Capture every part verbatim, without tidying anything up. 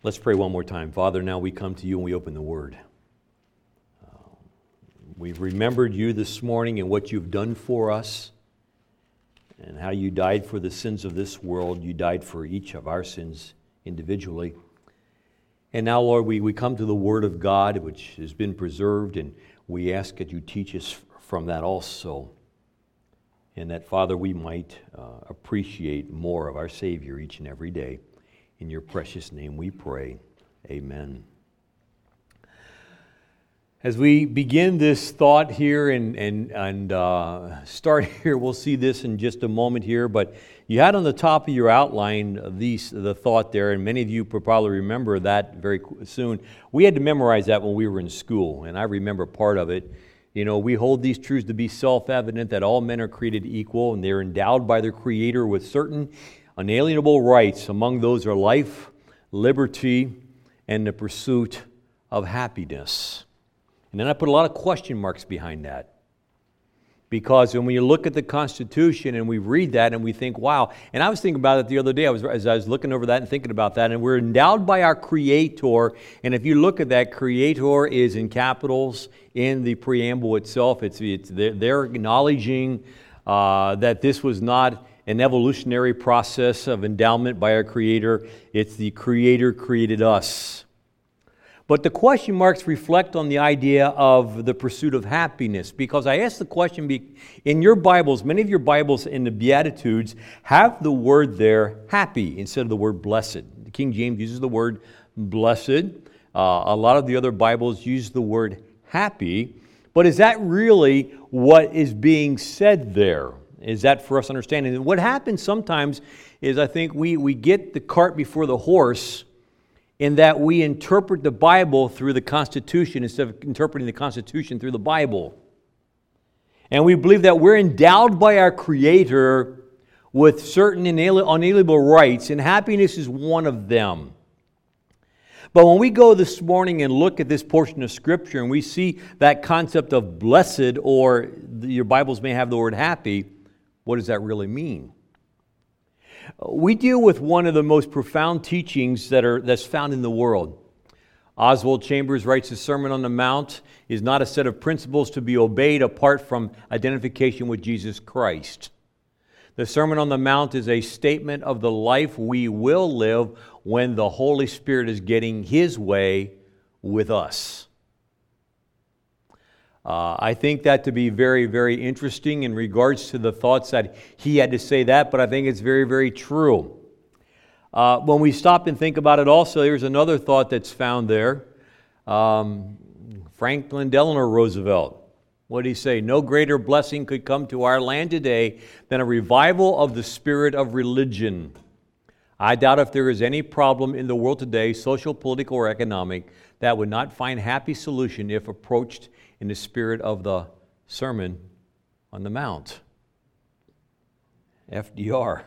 Let's pray one more time. Father, now we come to you and we open the Word. Uh, we've remembered you this morning and what you've done for us and how you died for the sins of this world. You died for each of our sins individually. And now, Lord, we, we come to the Word of God, which has been preserved, and we ask that you teach us from that also. And that, Father, we might uh, appreciate more of our Savior each and every day. In your precious name we pray. Amen. As we begin this thought here and, and, and uh, start here, we'll see this in just a moment here, but you had on the top of your outline these, the thought there, and many of you probably remember that very soon. We had to memorize that when we were in school, and I remember part of it. You know, we hold these truths to be self-evident, that all men are created equal, and they're endowed by their Creator with certain unalienable rights. Among those are life, liberty, and the pursuit of happiness. And then I put a lot of question marks behind that. Because when you look at the Constitution and we read that and we think, wow. And I was thinking about it the other day I was, as I was looking over that and thinking about that. And we're endowed by our Creator. And if you look at that, Creator is in capitals in the preamble itself. It's, it's they're, they're acknowledging uh, that this was not an evolutionary process of endowment by our Creator. It's the Creator created us. But the question marks reflect on the idea of the pursuit of happiness, because I asked the question, in your Bibles, many of your Bibles in the Beatitudes have the word there, happy, instead of the word blessed. The King James uses the word blessed. Uh, a lot of the other Bibles use the word happy. But is that really what is being said there? Is that for us understanding? And what happens sometimes is I think we, we get the cart before the horse in that we interpret the Bible through the Constitution instead of interpreting the Constitution through the Bible. And we believe that we're endowed by our Creator with certain unalienable rights, and happiness is one of them. But when we go this morning and look at this portion of Scripture and we see that concept of blessed, or your Bibles may have the word happy, what does that really mean? We deal with one of the most profound teachings that are that's found in the world. Oswald Chambers writes, the Sermon on the Mount is not a set of principles to be obeyed apart from identification with Jesus Christ. The Sermon on the Mount is a statement of the life we will live when the Holy Spirit is getting His way with us. Uh, I think that to be very, very interesting in regards to the thoughts that he had to say that, but I think it's very, very true. Uh, when we stop and think about it also, there's another thought that's found there. Um, Franklin Delano Roosevelt, what did he say? No greater blessing could come to our land today than a revival of the spirit of religion. I doubt if there is any problem in the world today, social, political, or economic, that would not find happy solution if approached in the spirit of the Sermon on the Mount. F D R.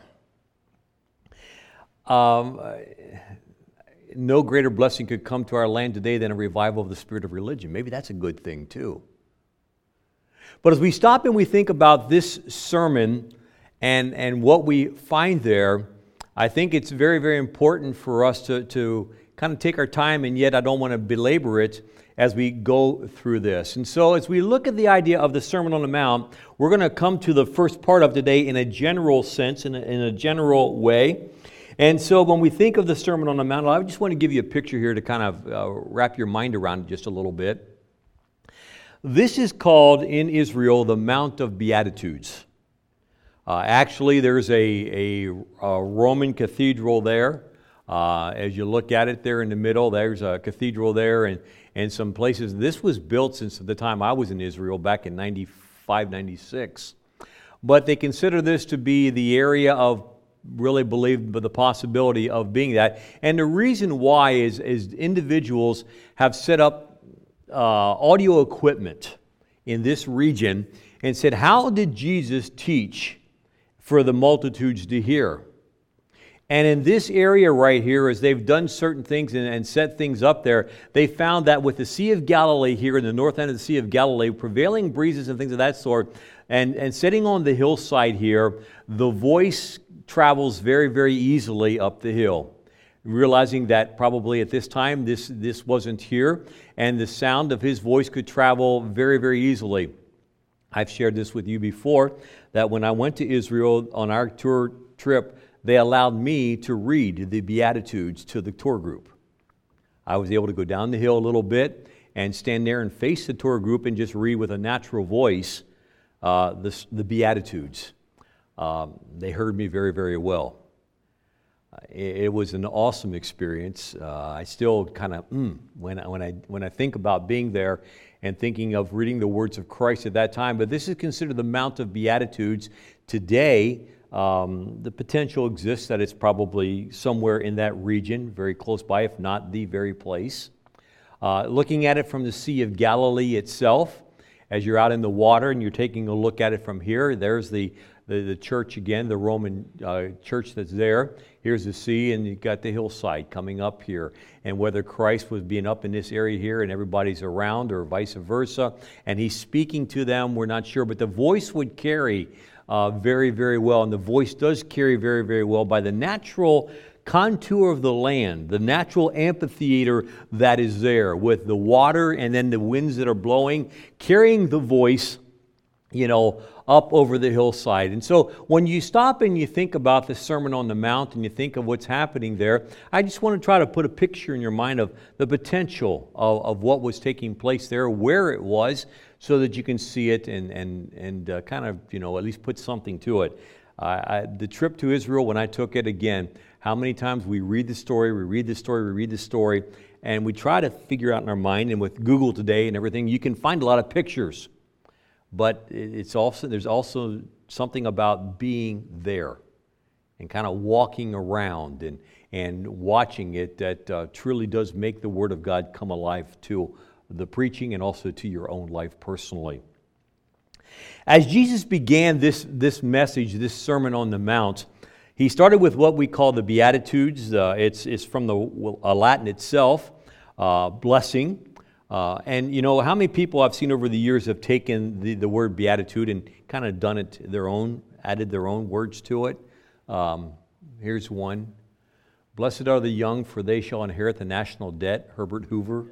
Um, no greater blessing could come to our land today than a revival of the spirit of religion. Maybe that's a good thing too. But as we stop and we think about this sermon and, and what we find there, I think it's very, very important for us to, to kind of take our time, and yet I don't want to belabor it as we go through this. And so as we look at the idea of the Sermon on the Mount, we're going to come to the first part of today in a general sense, in a, in a general way. And so when we think of the Sermon on the Mount, I just want to give you a picture here to kind of uh, wrap your mind around it just a little bit. This is called in Israel the Mount of Beatitudes. Uh, actually, there's a, a, a Roman cathedral there. Uh, as you look at it there in the middle, there's a cathedral there, and, and some places. This was built since the time I was in Israel back in ninety-five, ninety-six. But they consider this to be the area of really believe the possibility of being that. And the reason why is, is individuals have set up uh, audio equipment in this region and said, how did Jesus teach for the multitudes to hear? And in this area right here, as they've done certain things and, and set things up there, they found that with the Sea of Galilee here in the north end of the Sea of Galilee, prevailing breezes and things of that sort, and, and sitting on the hillside here, the voice travels very, very easily up the hill. realizing that probably at this time this, this wasn't here, and the sound of his voice could travel very, very easily. I've shared this with you before, that when I went to Israel on our tour trip, they allowed me to read the Beatitudes to the tour group. I was able to go down the hill a little bit and stand there and face the tour group and just read with a natural voice uh, the, the Beatitudes. Um, they heard me very, very well. It, it was an awesome experience. Uh, I still kind of, mm, when, when, I, when I think about being there and thinking of reading the words of Christ at that time. But this is considered the Mount of Beatitudes. Today, um, the potential exists that it's probably somewhere in that region, very close by, if not the very place. Uh, looking at it from the Sea of Galilee itself, as you're out in the water and you're taking a look at it from here, there's the The, the church again, the Roman uh, church that's there. Here's the sea, and you've got the hillside coming up here. And whether Christ was being up in this area here and everybody's around, or vice versa, and he's speaking to them, we're not sure. But the voice would carry uh, very, very well. And the voice does carry very, very well by the natural contour of the land, the natural amphitheater that is there with the water and then the winds that are blowing, carrying the voice, you know, up over the hillside. And so when you stop and you think about the Sermon on the Mount and you think of what's happening there, I just want to try to put a picture in your mind of the potential of, of what was taking place there, where it was, so that you can see it and, and, and uh, kind of, you know, at least put something to it. Uh, I, the trip to Israel, when I took it, again, how many times we read the story, we read the story, we read the story, and we try to figure out in our mind, and with Google today and everything, you can find a lot of pictures. But it's also there's also something about being there and kind of walking around and, and watching it that uh, truly does make the Word of God come alive to the preaching and also to your own life personally. As Jesus began this, this message, this Sermon on the Mount, he started with what we call the Beatitudes. Uh, it's, it's from the uh, Latin itself, uh, blessing. Uh, and you know, how many people I've seen over the years have taken the, the word beatitude and kind of done it their own, added their own words to it. Um, here's one. Blessed are the young, for they shall inherit the national debt, Herbert Hoover.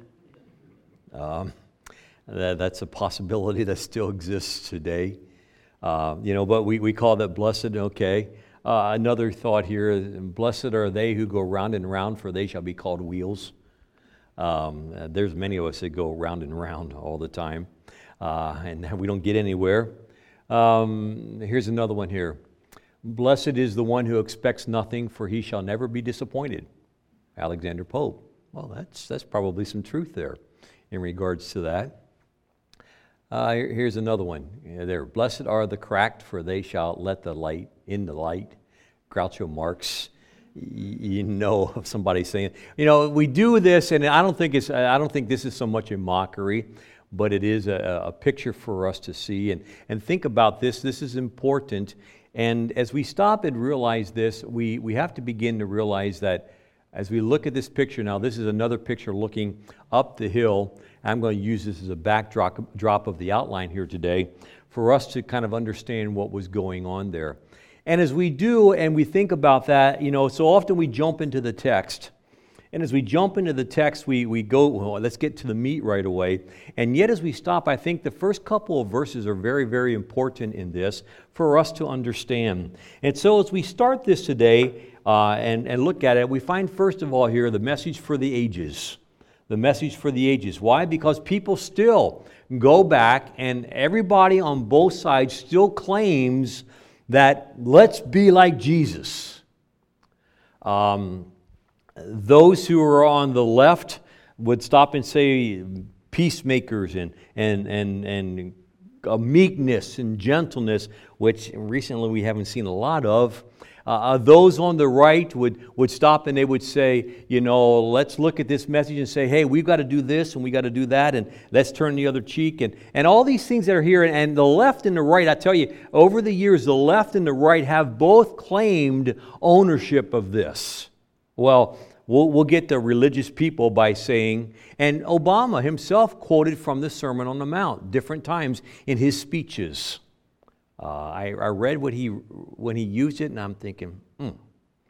Um, that, that's a possibility that still exists today. Uh, you know, but we, we call that blessed, okay. Uh, another thought here, blessed are they who go round and round, for they shall be called wheels. Um, there's many of us that go round and round all the time, uh, and we don't get anywhere. Um, here's another one here. Blessed is the one who expects nothing, for he shall never be disappointed. Alexander Pope. Well, that's that's probably some truth there in regards to that. Uh, here's another one. Yeah, there. Blessed are the cracked, for they shall let the light in the light. Groucho Marx. You know of somebody saying, you know, we do this, and I don't think it's, I don't think this is so much a mockery, but it is a, a picture for us to see and, and think about this. This is important, and as we stop and realize this, we, we have to begin to realize that as we look at this picture now, this is another picture looking up the hill. I'm going to use this as a backdrop drop of the outline here today for us to kind of understand what was going on there. And as we do and we think about that, you know, so often we jump into the text. And as we jump into the text, we, we go, well, let's get to the meat right away. And yet as we stop, I think the first couple of verses are very, very important in this for us to understand. And so as we start this today uh, and, and look at it, we find first of all here the message for the ages. The message for the ages. Why? Because people still go back and everybody on both sides still claims that let's be like Jesus. Um, those who are on the left would stop and say peacemakers and and and and uh, meekness and gentleness, which recently we haven't seen a lot of. Uh, those on the right would, would stop and they would say, you know, let's look at this message and say, hey, we've got to do this and we got to do that, and let's turn the other cheek, and, and all these things that are here. And the left and the right, I tell you, over the years, the left and the right have both claimed ownership of this. Well, we'll, we'll get to religious people by saying, and Obama himself quoted from the Sermon on the Mount different times in his speeches. Uh, I, I read what he when he used it, and I'm thinking, hmm,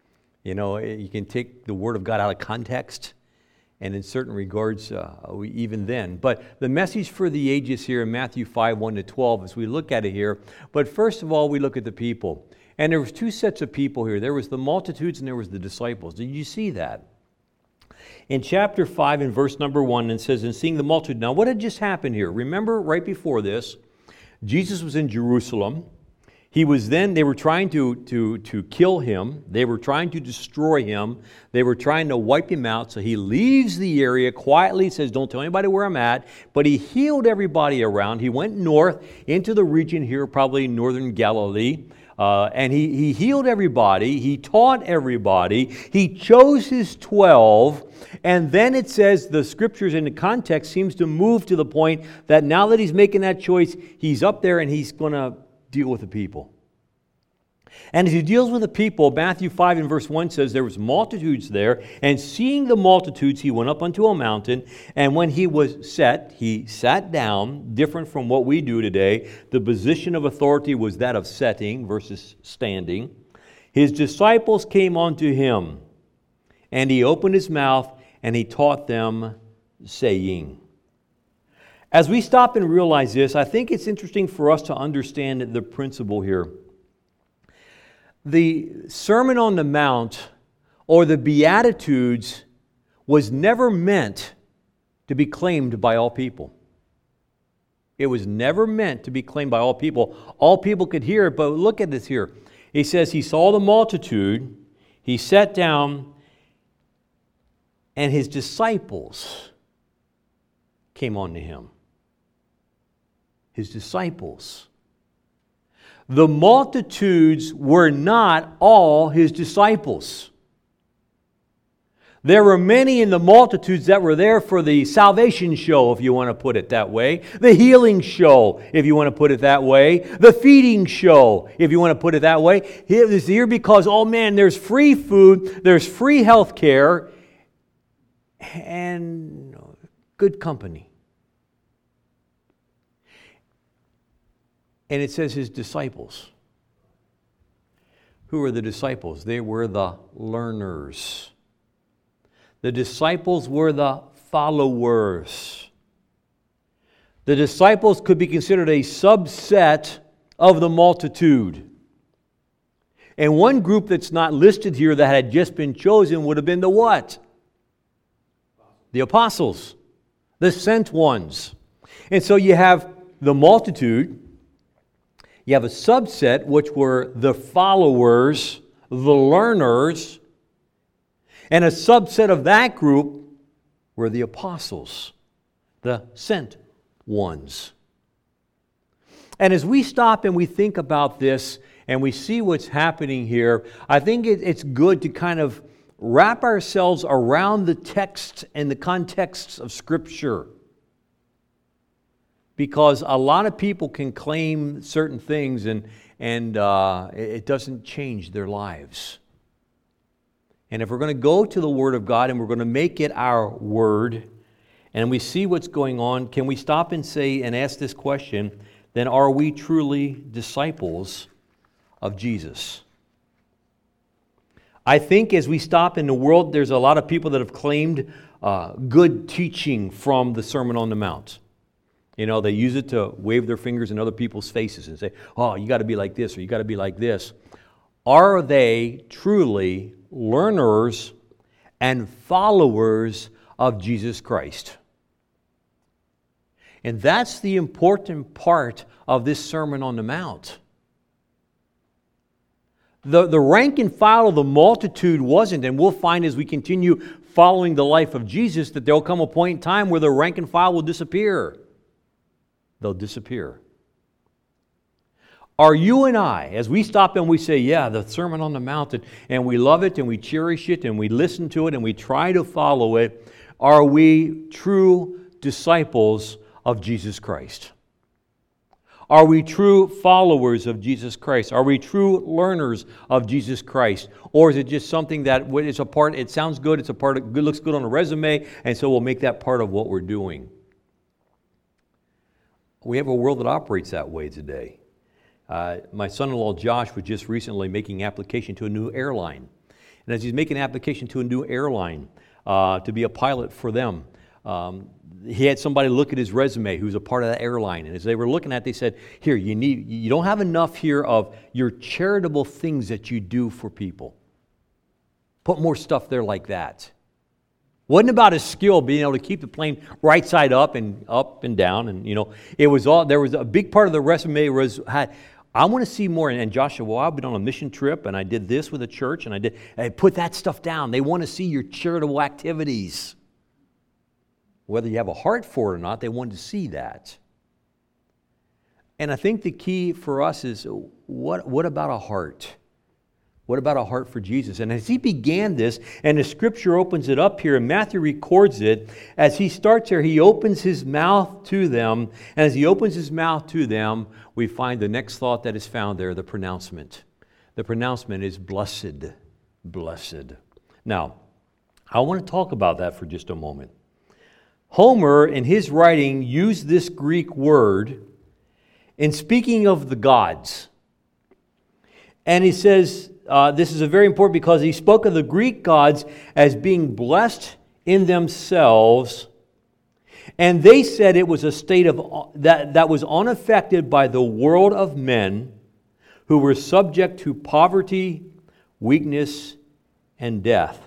You know, you can take the Word of God out of context, and in certain regards, uh, we, even then. But the message for the ages here in Matthew five, one to twelve, as we look at it here. But first of all, we look at the people. And there was two sets of people here. There was the multitudes and there was the disciples. Did you see that? In chapter five, in verse number one, it says, "And seeing the multitude." Now, what had just happened here? Remember, right before this, Jesus was in Jerusalem. He was then, they were trying to, to, to kill him. They were trying to destroy him. They were trying to wipe him out. So he leaves the area quietly, says, "Don't tell anybody where I'm at." But he healed everybody around. He went north into the region here, probably northern Galilee. Uh, and he, he healed everybody. He taught everybody. He chose his twelve. And then it says the scriptures in the context seems to move to the point that now that he's making that choice, he's up there and he's going to deal with the people. And as he deals with the people, Matthew five and verse one says, "There was multitudes there, and seeing the multitudes, he went up unto a mountain, and when he was set, he sat down," different from what we do today. The position of authority was that of setting versus standing. "His disciples came unto him, and he opened his mouth, and he taught them, saying." As we stop and realize this, I think it's interesting for us to understand the principle here. The Sermon on the Mount, or the Beatitudes, was never meant to be claimed by all people. It was never meant to be claimed by all people. All people could hear it, but look at this here. He says he saw the multitude, he sat down, and his disciples came unto him. His disciples. The multitudes were not all his disciples. There were many in the multitudes that were there for the salvation show, if you want to put it that way. The healing show, if you want to put it that way. The feeding show, if you want to put it that way. He was here because, oh man, there's free food, there's free health care, and good company. And it says his disciples. Who were the disciples? They were the learners. The disciples were the followers. The disciples could be considered a subset of the multitude. And one group that's not listed here that had just been chosen would have been the what? The apostles. The sent ones. And so you have the multitude. You have a subset, which were the followers, the learners, and a subset of that group were the apostles, the sent ones. And as we stop and we think about this and we see what's happening here, I think it, it's good to kind of wrap ourselves around the text and the contexts of Scripture. Because a lot of people can claim certain things and, and uh, it doesn't change their lives. And if we're going to go to the Word of God and we're going to make it our Word, and we see what's going on, can we stop and say and ask this question, then are we truly disciples of Jesus? I think as we stop in the world, there's a lot of people that have claimed uh, good teaching from the Sermon on the Mount. You know, they use it to wave their fingers in other people's faces and say, oh, you got to be like this or you got to be like this. Are they truly learners and followers of Jesus Christ? And that's the important part of this Sermon on the Mount. The, the rank and file of the multitude wasn't, and we'll find as we continue following the life of Jesus that there will come a point in time where the rank and file will disappear. They'll disappear. Are you and I, as we stop and we say, yeah, the Sermon on the Mount, and we love it and we cherish it and we listen to it and we try to follow it, are we true disciples of Jesus Christ? Are we true followers of Jesus Christ? Are we true learners of Jesus Christ? Or is it just something that is a part, it sounds good, it's a part of, looks good on a resume, and so we'll make that part of what we're doing? We have a world that operates that way today. Uh, my son-in-law Josh was just recently making application to a new airline. And as he's making an application to a new airline uh, to be a pilot for them, um, he had somebody look at his resume who's a part of that airline. And as they were looking at it, they said, here, you need, you don't have enough here of your charitable things that you do for people. Put more stuff there like that. Wasn't about his skill being able to keep the plane right side up and up and down. And, you know, it was all, there was a big part of the resume was, had, I want to see more. And Joshua, well, I've been on a mission trip and I did this with a church and I did, I put that stuff down. They want to see your charitable activities. Whether you have a heart for it or not, they wanted to see that. And I think the key for us is, what, what about a heart? What about a heart for Jesus? And as he began this, and the scripture opens it up here, and Matthew records it, as he starts here, he opens his mouth to them. And as he opens his mouth to them, we find the next thought that is found there, the pronouncement. The pronouncement is blessed, blessed. Now, I want to talk about that for just a moment. Homer, in his writing, used this Greek word in speaking of the gods. And he says, uh, this is a very important because he spoke of the Greek gods as being blessed in themselves. And they said it was a state of that, that was unaffected by the world of men who were subject to poverty, weakness, and death.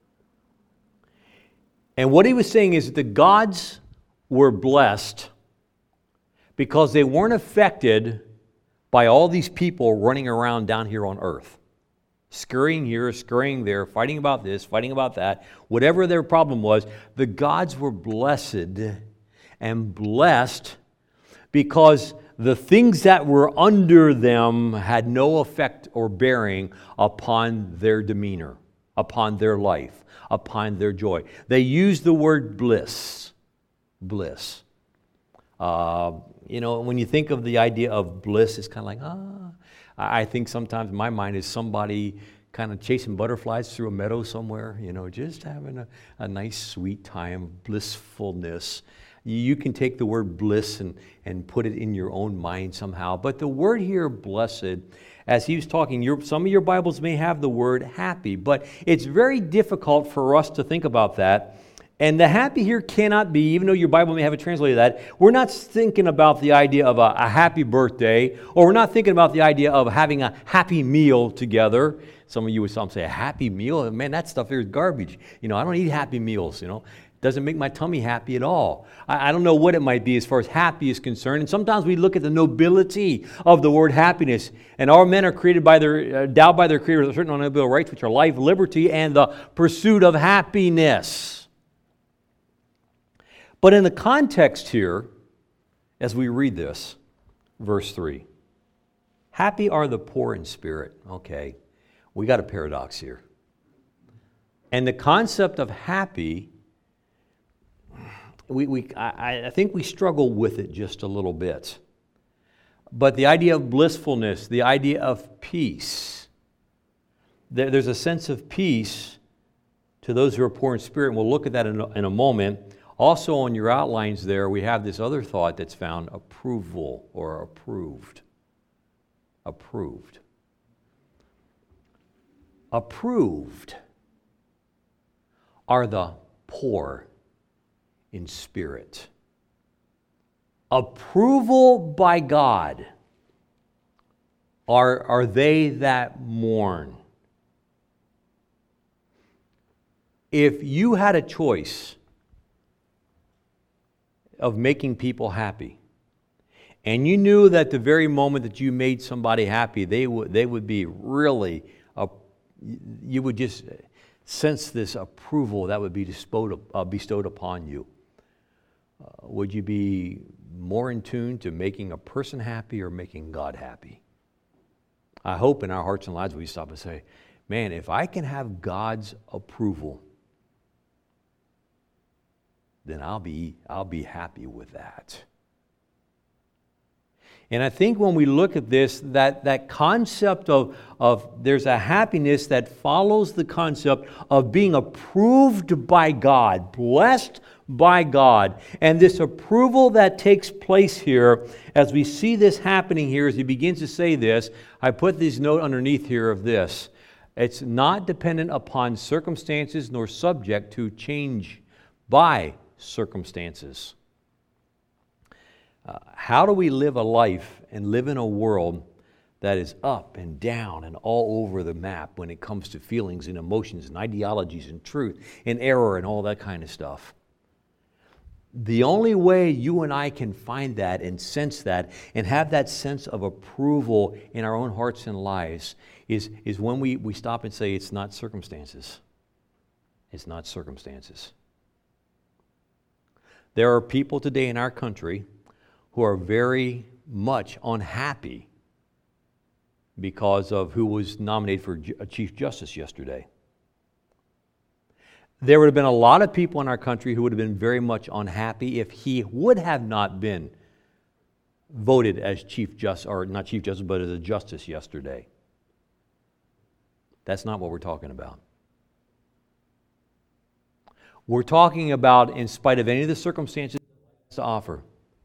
And what he was saying is that the gods were blessed because they weren't affected by all these people running around down here on earth. Scurrying here, scurrying there, fighting about this, fighting about that. Whatever their problem was, the gods were blessed and blessed because the things that were under them had no effect or bearing upon their demeanor, upon their life, upon their joy. They used the word bliss. Bliss. Uh, you know, when you think of the idea of bliss, it's kind of like, ah. I think sometimes my mind is somebody kind of chasing butterflies through a meadow somewhere, you know, just having a, a nice, sweet time, blissfulness. You can take the word bliss and, and put it in your own mind somehow. But the word here, blessed, as he was talking, your, some of your Bibles may have the word happy, but it's very difficult for us to think about that. And the happy here cannot be, even though your Bible may have it translated that, we're not thinking about the idea of a, a happy birthday, or we're not thinking about the idea of having a happy meal together. Some of you would some say, a happy meal? Man, that stuff here is garbage. You know, I don't eat happy meals, you know. Doesn't make my tummy happy at all. I, I don't know what it might be as far as happy is concerned. And sometimes we look at the nobility of the word happiness. And our men are created by their, uh, endowed by their Creator with certain unalienable rights, which are life, liberty, and the pursuit of happiness. But in the context here, as we read this, verse three, happy are the poor in spirit. Okay, we got a paradox here. And the concept of happy, we, we I, I think we struggle with it just a little bit. But the idea of blissfulness, the idea of peace, there, there's a sense of peace to those who are poor in spirit, and we'll look at that in a, in a moment. Also on your outlines there, we have this other thought that's found, approval or approved. Approved. Approved are the poor in spirit. Approval by God are, are they that mourn. If you had a choice of making people happy, and you knew that the very moment that you made somebody happy, they would they would be really, uh, you would just sense this approval that would be bestowed, uh, bestowed upon you. Uh, would you be more in tune to making a person happy or making God happy? I hope in our hearts and lives we stop and say, man, if I can have God's approval, then I'll be, I'll be happy with that. And I think when we look at this, that, that concept of, of there's a happiness that follows the concept of being approved by God, blessed by God. And this approval that takes place here, as we see this happening here, as he begins to say this, I put this note underneath here of this. It's not dependent upon circumstances nor subject to change by circumstances. Uh, how do we live a life and live in a world that is up and down and all over the map when it comes to feelings and emotions and ideologies and truth and error and all that kind of stuff? The only way you and I can find that and sense that and have that sense of approval in our own hearts and lives is, is when we, we stop and say, it's not circumstances. It's not circumstances. There are people today in our country who are very much unhappy because of who was nominated for a Chief Justice yesterday. There would have been a lot of people in our country who would have been very much unhappy if he would have not been voted as Chief Justice, or not Chief Justice, but as a Justice yesterday. That's not what we're talking about. We're talking about, in spite of any of the circumstances to offer,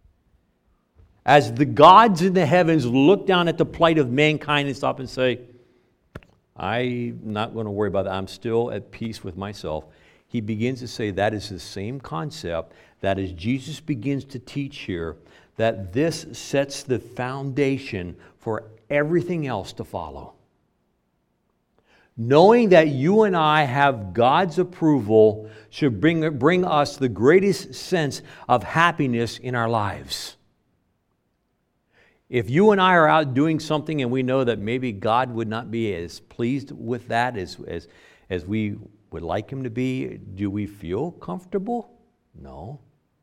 as the gods in the heavens look down at the plight of mankind and stop and say, I'm not going to worry about that. I'm still at peace with myself. He begins to say that is the same concept that as Jesus begins to teach here, that this sets the foundation for everything else to follow. Knowing that you and I have God's approval should bring, bring us the greatest sense of happiness in our lives. If you and I are out doing something and we know that maybe God would not be as pleased with that as, as, as we would like Him to be, do we feel comfortable? No.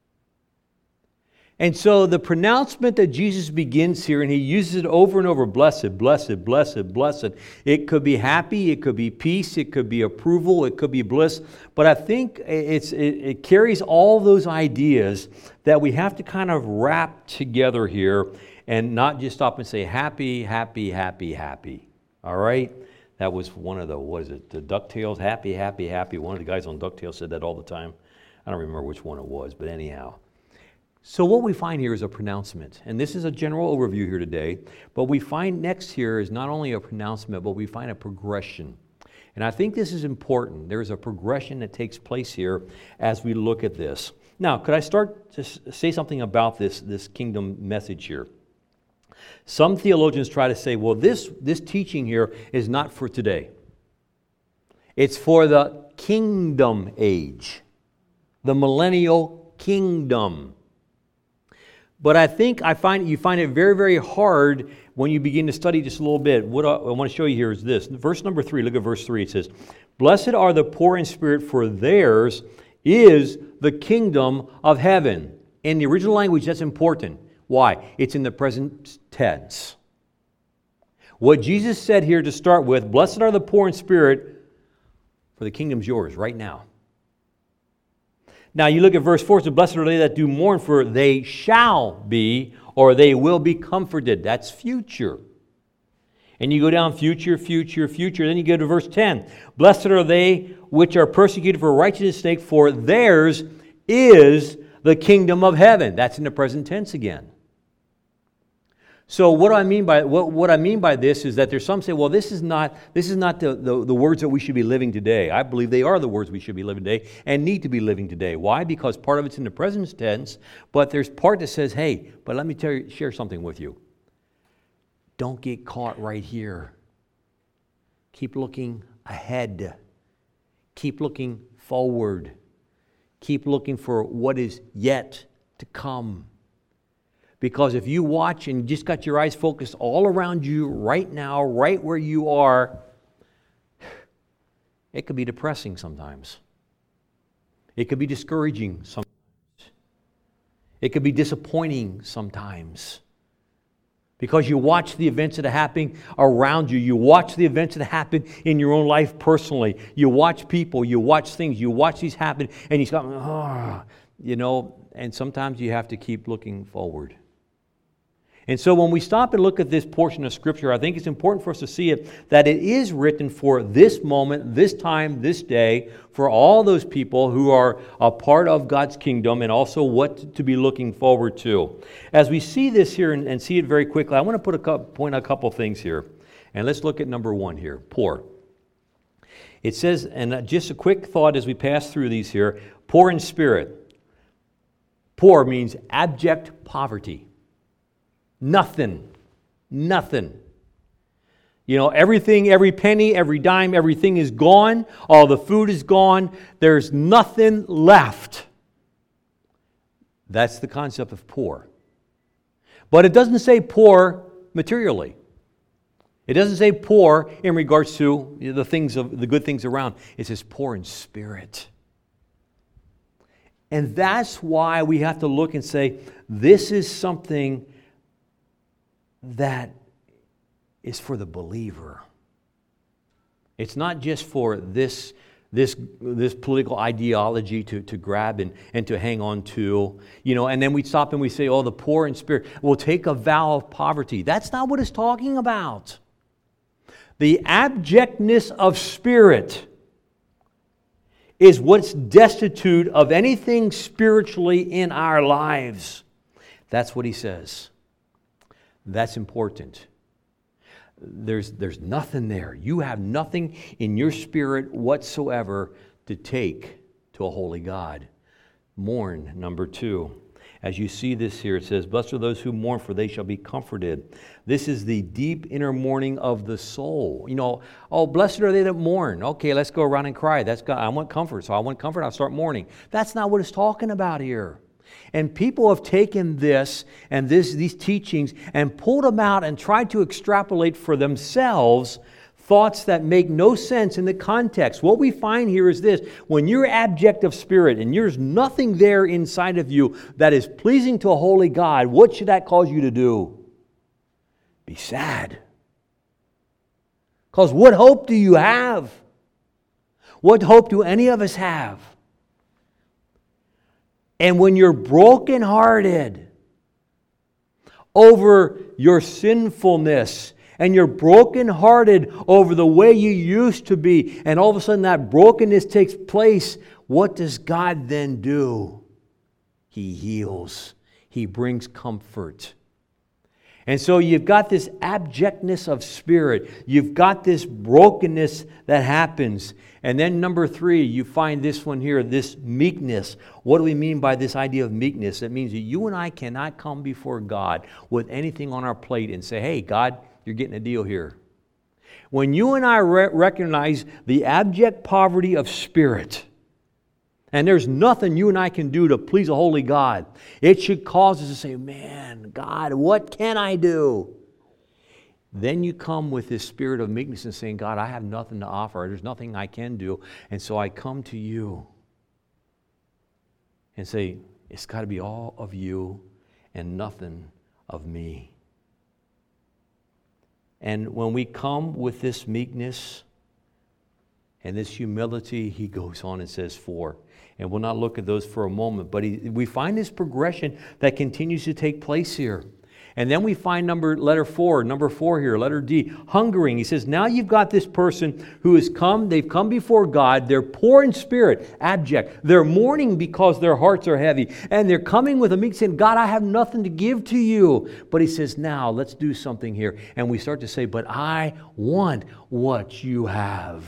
And so the pronouncement that Jesus begins here, and He uses it over and over, blessed, blessed, blessed, blessed. It could be happy, it could be peace, it could be approval, it could be bliss. But I think it's, it, it carries all those ideas that we have to kind of wrap together here and not just stop and say happy, happy, happy, happy. All right? That was one of the, what is it, the DuckTales, happy, happy, happy. One of the guys on DuckTales said that all the time. I don't remember which one it was, but anyhow. So what we find here is a pronouncement. And this is a general overview here today. But we find next here is not only a pronouncement, but we find a progression. And I think this is important. There's a progression that takes place here as we look at this. Now, could I start to say something about this, this kingdom message here? Some theologians try to say, well, this, this teaching here is not for today. It's for the kingdom age, the millennial kingdom. But I think I find you find it very, very hard when you begin to study just a little bit. What I, I want to show you here is this. Verse number three, look at verse three. It says, blessed are the poor in spirit, for theirs is the kingdom of heaven. In the original language, that's important. Why? It's in the present tense. What Jesus said here to start with, blessed are the poor in spirit, for the kingdom's yours right now. Now you look at verse four, so blessed are they that do mourn, for they shall be, or they will be comforted. That's future. And you go down future, future, future. Then you go to verse ten. Blessed are they which are persecuted for righteousness' sake, for theirs is the kingdom of heaven. That's in the present tense again. So what do I mean by what, what I mean by this is that there's some say, well, this is not this is not the, the, the words that we should be living today. I believe they are the words we should be living today and need to be living today. Why? Because part of it's in the present tense, but there's part that says, hey, but let me tell you, share something with you. Don't get caught right here. Keep looking ahead. Keep looking forward. Keep looking for what is yet to come. Because if you watch and you just got your eyes focused all around you right now, right where you are, it could be depressing sometimes. It could be discouraging sometimes. It could be disappointing sometimes. Because you watch the events that are happening around you. You watch the events that happen in your own life personally. You watch people, you watch things, you watch these happen, and you go, oh, you know, and sometimes you have to keep looking forward. And so when we stop and look at this portion of Scripture, I think it's important for us to see it, that it is written for this moment, this time, this day, for all those people who are a part of God's kingdom and also what to be looking forward to. As we see this here and, and see it very quickly, I want to put a couple, point out a couple things here. And let's look at number one here, poor. It says, and just a quick thought as we pass through these here, poor in spirit. Poor means abject poverty. Nothing. Nothing. You know, everything, every penny, every dime, everything is gone. All the food is gone. There's nothing left. That's the concept of poor. But it doesn't say poor materially. It doesn't say poor in regards to the things of the good things around. It says poor in spirit. And that's why we have to look and say, this is something that is for the believer. It's not just for this, this, this political ideology to, to grab and, and to hang on to. You know, and then we stop and we say, oh, the poor in spirit will take a vow of poverty. That's not what it's talking about. The abjectness of spirit is what's destitute of anything spiritually in our lives. That's what he says. That's important. There's, there's nothing there. You have nothing in your spirit whatsoever to take to a holy God. Mourn, number two. As you see this here, it says, blessed are those who mourn, for they shall be comforted. This is the deep inner mourning of the soul. You know, oh, blessed are they that mourn. Okay, let's go around and cry. That's God. I want comfort, so I want comfort, I'll start mourning. That's not what it's talking about here. And people have taken this and this, these teachings and pulled them out and tried to extrapolate for themselves thoughts that make no sense in the context. What we find here is this: when you're abject of spirit and there's nothing there inside of you that is pleasing to a holy God, what should that cause you to do? Be sad. Because what hope do you have? What hope do any of us have? And when you're brokenhearted over your sinfulness, and you're brokenhearted over the way you used to be, and all of a sudden that brokenness takes place, what does God then do? He heals. He brings comfort. And so you've got this abjectness of spirit. You've got this brokenness that happens. And then number three, you find this one here, this meekness. What do we mean by this idea of meekness? It means that you and I cannot come before God with anything on our plate and say, hey, God, you're getting a deal here. When you and I re- recognize the abject poverty of spirit, and there's nothing you and I can do to please a holy God, it should cause us to say, man, God, what can I do? Then you come with this spirit of meekness and saying, God, I have nothing to offer. There's nothing I can do. And so I come to you and say, it's got to be all of you and nothing of me. And when we come with this meekness and this humility, he goes on and says four. And we'll not look at those for a moment, but he, we find this progression that continues to take place here. And then we find number letter four, number four here, letter D, hungering. He says, now you've got this person who has come, they've come before God, they're poor in spirit, abject. They're mourning because their hearts are heavy. And they're coming with a meek saying, God, I have nothing to give to you. But he says, now let's do something here. And we start to say, but I want what you have.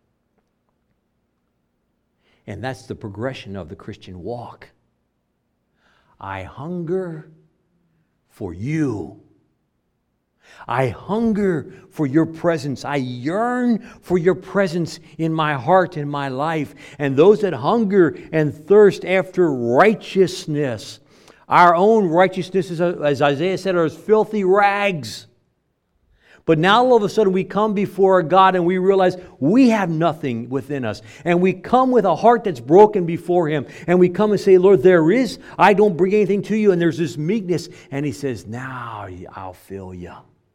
And that's the progression of the Christian walk. I hunger for you. I hunger for your presence. I yearn for your presence in my heart and my life. And those that hunger and thirst after righteousness, our own righteousness, is, as Isaiah said, are as filthy rags. But now all of a sudden we come before our God and we realize we have nothing within us. And we come with a heart that's broken before Him. And we come and say, Lord, there is, I don't bring anything to you. And there's this meekness. And He says, now I'll fill you.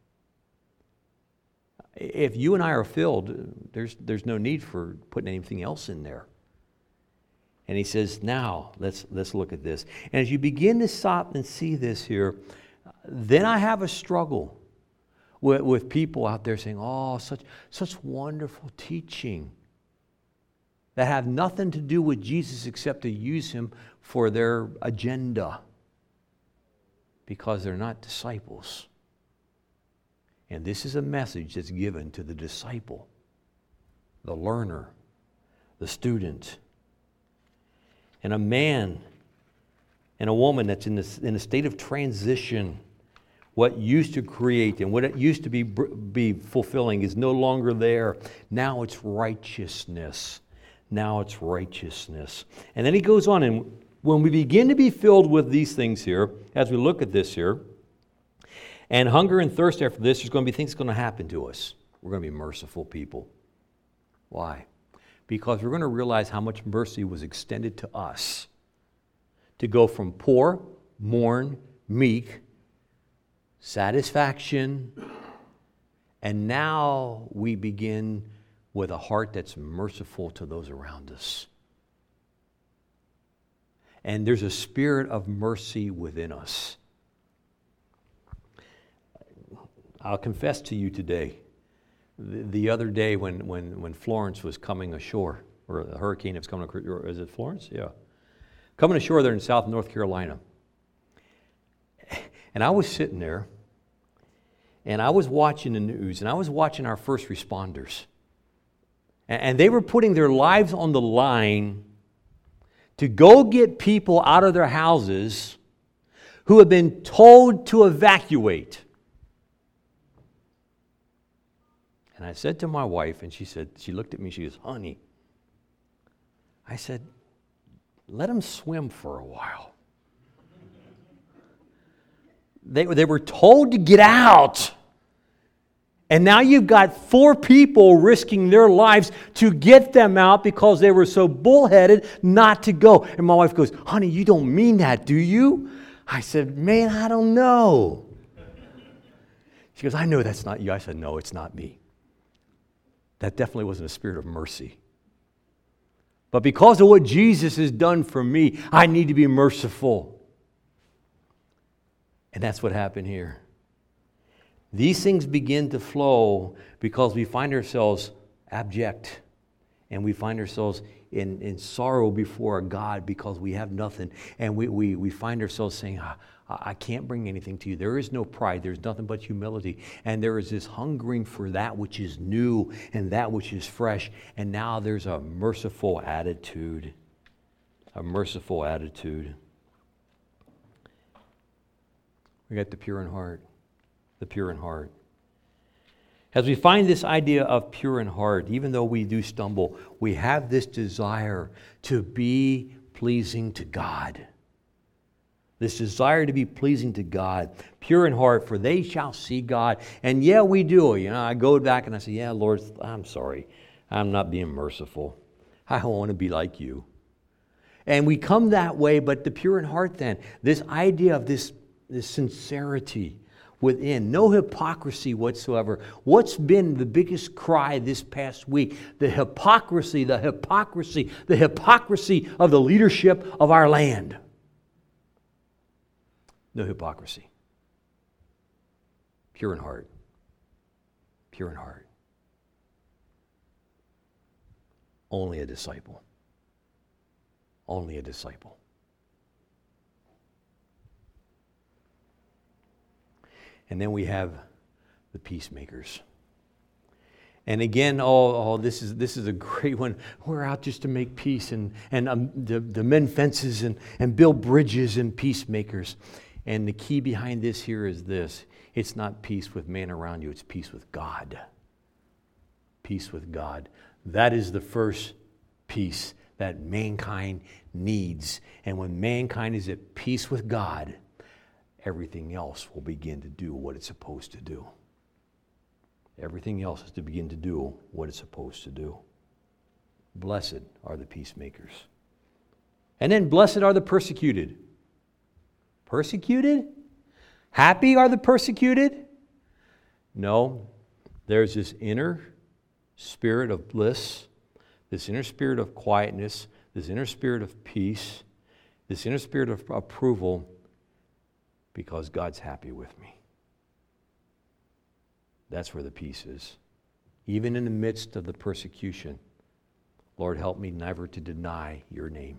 If you and I are filled, there's, there's no need for putting anything else in there. And He says, now let's, let's look at this. And as you begin to stop and see this here, then I have a struggle with, with people out there saying, oh, such, such wonderful teaching that have nothing to do with Jesus except to use Him for their agenda because they're not disciples. And this is a message that's given to the disciple. the learner, the student. And a man and a woman that's in, this, in a state of transition. What used to create and what it used to be, be fulfilling is no longer there. Now it's righteousness. Now it's righteousness. And then he goes on, and when we begin to be filled with these things here, as we look at this here, and hunger and thirst after this, there's going to be things going to happen to us. We're going to be merciful people. Why? Because we're going to realize how much mercy was extended to us to go from poor, mourn, meek, satisfaction, and now we begin with a heart that's merciful to those around us. And there's a spirit of mercy within us. I'll confess to you today, the, the other day when, when, when Florence was coming ashore, or the hurricane was coming ashore, is it Florence? Yeah. Coming ashore there in South North Carolina. And I was sitting there, and I was watching the news, and I was watching our first responders. And, and they were putting their lives on the line to go get people out of their houses who had been told to evacuate. And I said to my wife, and she said, she looked at me, she goes, honey, I said, let them swim for a while. They, they were told to get out. And now you've got four people risking their lives to get them out because they were so bullheaded not to go. And my wife goes, honey, you don't mean that, do you? I said, man, I don't know. She goes, I know that's not you. I said, no, it's not me. That definitely wasn't a spirit of mercy. But because of what Jesus has done for me, I need to be merciful. And that's what happened here. These things begin to flow because we find ourselves abject and we find ourselves in, in sorrow before God because we have nothing. And we, we, we find ourselves saying, I, I can't bring anything to you. There is no pride. There's nothing but humility. And there is this hungering for that which is new and that which is fresh. And now there's a merciful attitude. A merciful attitude. We got the pure in heart. The pure in heart. As we find this idea of pure in heart, even though we do stumble, we have this desire to be pleasing to God. This desire to be pleasing to God. Pure in heart, for they shall see God. And yeah, we do. You know, I go back and I say, yeah, Lord, I'm sorry. I'm not being merciful. I want to be like you. And we come that way, but the pure in heart then, this idea of this, this sincerity within, no hypocrisy whatsoever. What's been the biggest cry this past week? The hypocrisy, the hypocrisy, the hypocrisy of the leadership of our land. No hypocrisy. Pure in heart. Pure in heart. Only a disciple. Only a disciple. And then we have the peacemakers. And again, oh, oh this is this is a great one. We're out just to make peace and, and um, to, to mend fences and, and build bridges and peacemakers. And the key behind this here is this. It's not peace with man around you. It's peace with God. Peace with God. That is the first peace that mankind needs. And when mankind is at peace with God, everything else will begin to do what it's supposed to do. Everything else is to begin to do what it's supposed to do. Blessed are the peacemakers. And then blessed are the persecuted. Persecuted? Happy are the persecuted? No. There's this inner spirit of bliss, this inner spirit of quietness, this inner spirit of peace, this inner spirit of approval, because God's happy with me. That's where the peace is. Even in the midst of the persecution, Lord, help me never to deny your name.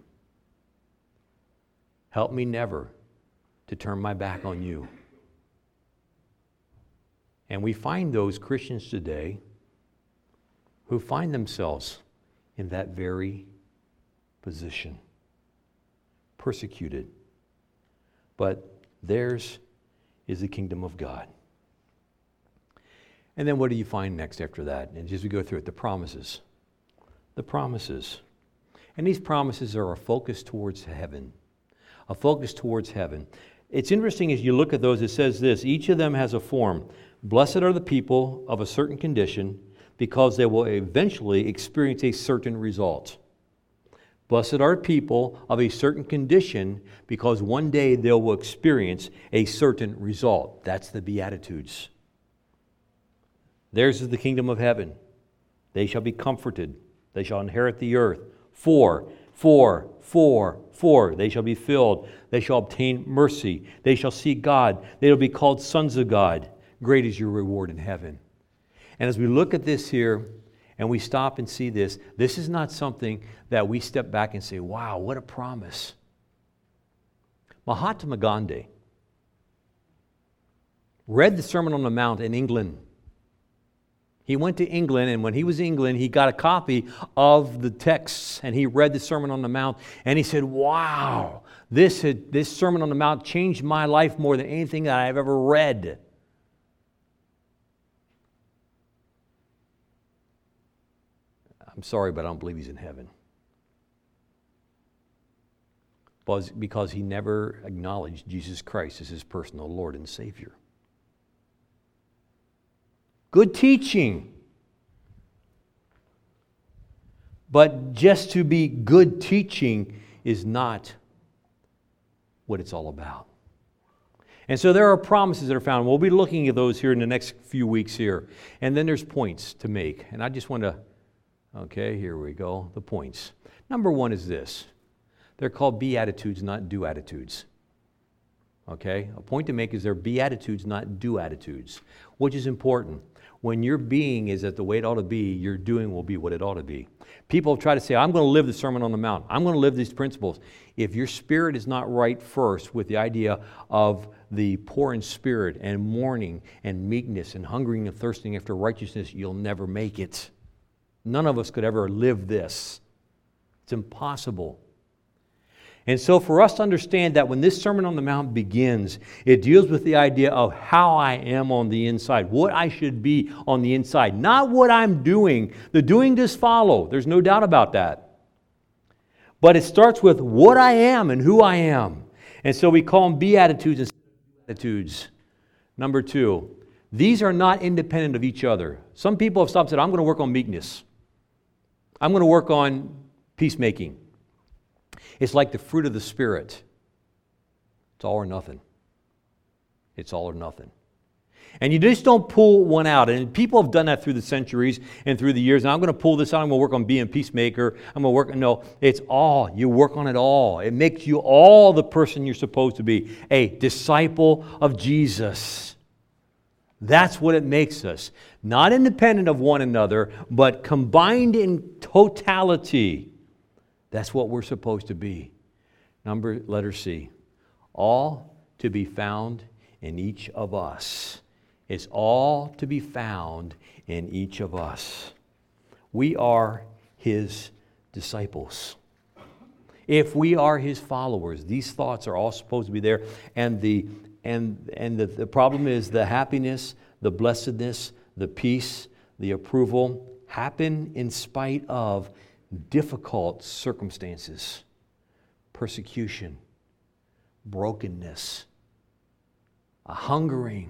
Help me never to turn my back on you. And we find those Christians today who find themselves in that very position, persecuted. But theirs is the kingdom of God. And then what do you find next after that? And as we go through it, the promises. The promises. And these promises are a focus towards heaven. A focus towards heaven. It's interesting as you look at those, it says this, each of them has a form. Blessed are the people of a certain condition, because they will eventually experience a certain result. Blessed are people of a certain condition, because one day they will experience a certain result. That's the Beatitudes. Theirs is the kingdom of heaven. They shall be comforted. They shall inherit the earth. Four, four, four, four. They shall be filled. They shall obtain mercy. They shall see God. They will be called sons of God. Great is your reward in heaven. And as we look at this here, and we stop and see this, this is not something that we step back and say, wow, what a promise. Mahatma Gandhi read the Sermon on the Mount in England. He went to England, and when he was in England, he got a copy of the texts, and he read the Sermon on the Mount, and he said, wow, this, had, this Sermon on the Mount changed my life more than anything that I've ever read. I'm sorry, but I don't believe he's in heaven. Because he never acknowledged Jesus Christ as his personal Lord and Savior. Good teaching. But just to be good teaching is not what it's all about. And so there are promises that are found. We'll be looking at those here in the next few weeks here. And then there's points to make. And I just want to Okay, here we go. The points. Number one is this. They're called beatitudes, not do-attitudes. Okay? A point to make is they're beatitudes, not do-attitudes. Which is important. When your being is at the way it ought to be, your doing will be what it ought to be. People try to say, I'm going to live the Sermon on the Mount. I'm going to live these principles. If your spirit is not right first with the idea of the poor in spirit and mourning and meekness and hungering and thirsting after righteousness, you'll never make it. None of us could ever live this. It's impossible. And so for us to understand that when this Sermon on the Mount begins, it deals with the idea of how I am on the inside, what I should be on the inside, not what I'm doing. The doing does follow. There's no doubt about that. But it starts with what I am and who I am. And so we call them beatitudes instead of attitudes. Number two, these are not independent of each other. Some people have stopped and said, I'm going to work on meekness. I'm going to work on peacemaking. It's like the fruit of the Spirit. It's all or nothing. It's all or nothing. And you just don't pull one out. And people have done that through the centuries and through the years. And I'm going to pull this out. I'm going to work on being a peacemaker. I'm going to work. No, it's all. You work on it all. It makes you all the person you're supposed to be. A disciple of Jesus. That's what it makes us. Not independent of one another, but combined in totality. That's what we're supposed to be. Number, letter C. All to be found in each of us. It's all to be found in each of us. We are His disciples. If we are His followers, these thoughts are all supposed to be there. And the and and the, the problem is the happiness, the blessedness, the peace, the approval happen in spite of difficult circumstances, persecution, brokenness, a hungering.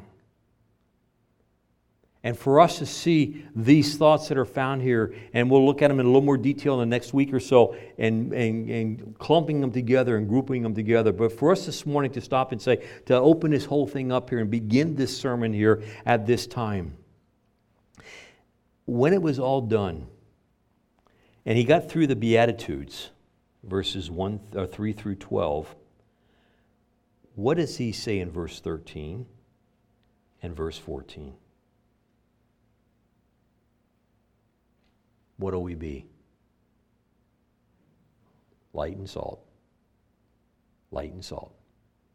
And for us to see these thoughts that are found here, and we'll look at them in a little more detail in the next week or so, and, and, and clumping them together and grouping them together. But for us this morning to stop and say, to open this whole thing up here and begin this sermon here at this time. When it was all done, and he got through the Beatitudes, verses one or three through twelve, what does he say in verse thirteen and verse fourteen? What do we be? Light and salt. Light and salt.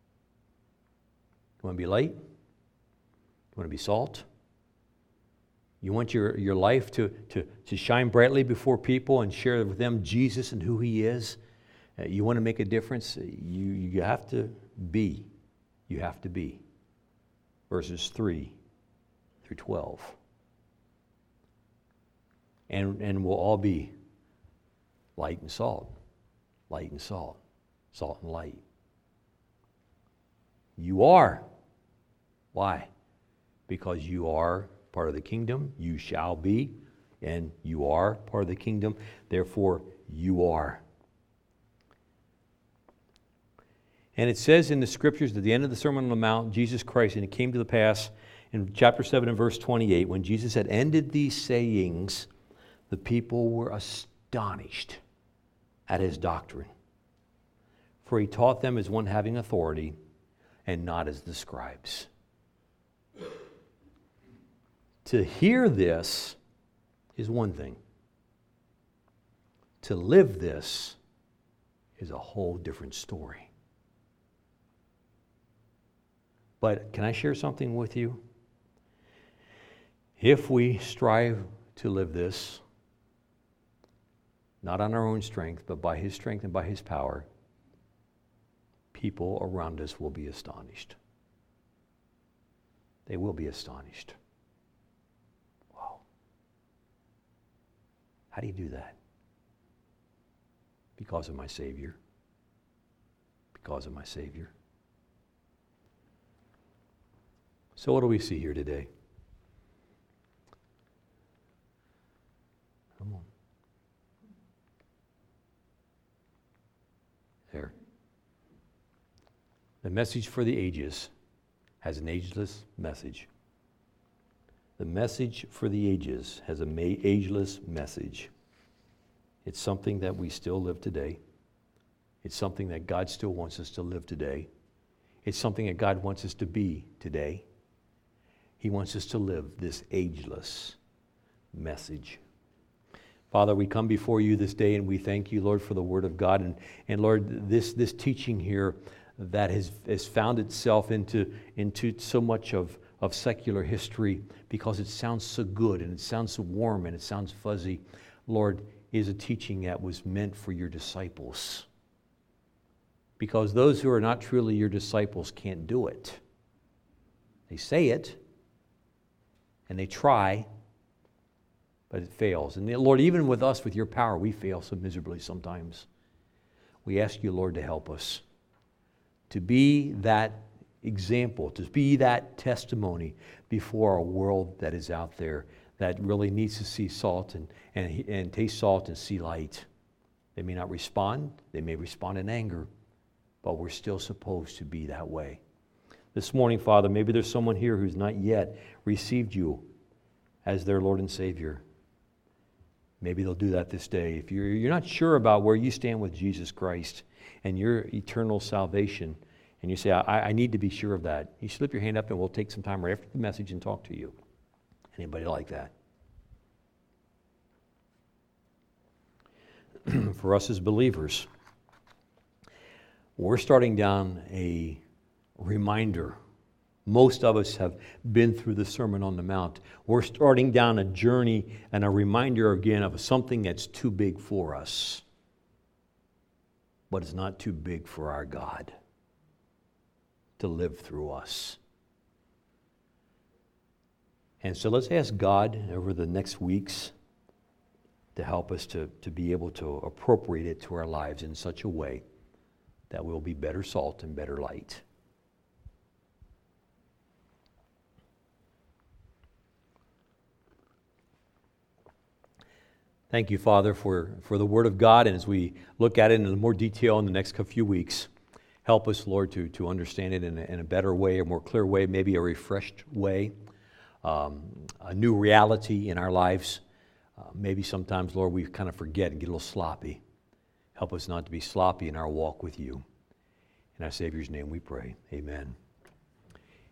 You want to be light? You want to be salt? You want your, your life to, to, to shine brightly before people and share with them Jesus and who He is. Uh, you want to make a difference. You, you have to be. You have to be. Verses three through twelve. And, and we'll all be light and salt. Light and salt. Salt and light. You are. Why? Because you are part of the kingdom. You shall be. And you are part of the kingdom. Therefore, you are. And it says in the scriptures at the end of the Sermon on the Mount, Jesus Christ, and it came to the pass in chapter seven and verse twenty-eight, when Jesus had ended these sayings, the people were astonished at His doctrine. For He taught them as one having authority and not as the scribes. To hear this is one thing. To live this is a whole different story. But can I share something with you? If we strive to live this, not on our own strength, but by His strength and by His power, people around us will be astonished. They will be astonished. Wow. How do you do that? Because of my Savior. Because of my Savior. So what do we see here today? Come on. There. The message for the ages has an ageless message. The message for the ages has an ageless message. It's something that we still live today. It's something that God still wants us to live today. It's something that God wants us to be today. He wants us to live this ageless message. Father, we come before you this day and we thank you, Lord, for the Word of God. And, and Lord, this, this teaching here that has, has found itself into, into so much of, of secular history because it sounds so good and it sounds so warm and it sounds fuzzy, Lord, is a teaching that was meant for your disciples. Because those who are not truly your disciples can't do it. They say it, and they try, but it fails. And Lord, even with us, with your power, we fail so miserably sometimes. We ask you, Lord, to help us to be that example, to be that testimony before a world that is out there that really needs to see salt and, and, and taste salt and see light. They may not respond. They may respond in anger, but we're still supposed to be that way. This morning, Father, maybe there's someone here who's not yet received you as their Lord and Savior. Maybe they'll do that this day. If you're, you're not sure about where you stand with Jesus Christ and your eternal salvation, and you say, I, I need to be sure of that, you slip your hand up and we'll take some time right after the message and talk to you. Anybody like that? For us as believers, we're starting down a reminder. Most of us have been through the Sermon on the Mount. We're starting down a journey and a reminder again of something that's too big for us. But it's not too big for our God to live through us. And so let's ask God over the next weeks to help us to, to be able to appropriate it to our lives in such a way that we'll be better salt and better light. Thank you, Father, for, for the Word of God. And as we look at it in more detail in the next few weeks, help us, Lord, to, to understand it in a, in a better way, a more clear way, maybe a refreshed way, um, a new reality in our lives. Uh, maybe sometimes, Lord, we kind of forget and get a little sloppy. Help us not to be sloppy in our walk with you. In our Savior's name we pray. Amen.